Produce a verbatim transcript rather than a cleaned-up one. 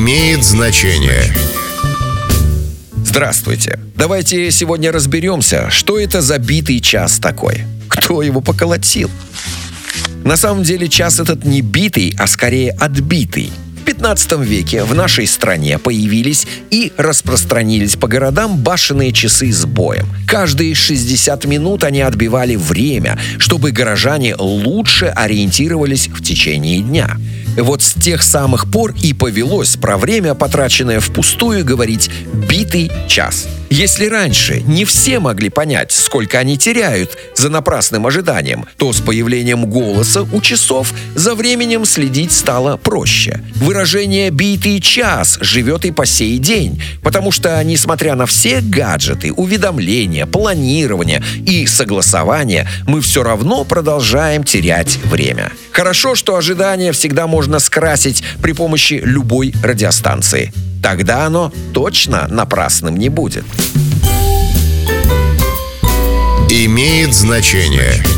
Имеет значение. Здравствуйте. Давайте сегодня разберемся, что это за битый час такой. Кто его поколотил? На самом деле час этот не битый, а скорее отбитый. В пятнадцатом веке в нашей стране появились и распространились по городам башенные часы с боем. Каждые шестьдесят минут они отбивали время, чтобы горожане лучше ориентировались в течение дня. Вот с тех самых пор и повелось про время, потраченное впустую, говорить «битый час». Если раньше не все могли понять, сколько они теряют за напрасным ожиданием, то с появлением голоса у часов за временем следить стало проще. Выражение «битый час» живет и по сей день, потому что, несмотря на все гаджеты, уведомления, планирование и согласование, мы все равно продолжаем терять время. Хорошо, что ожидание всегда можно скрасить при помощи любой радиостанции. Тогда оно точно напрасным не будет. Имеет значение.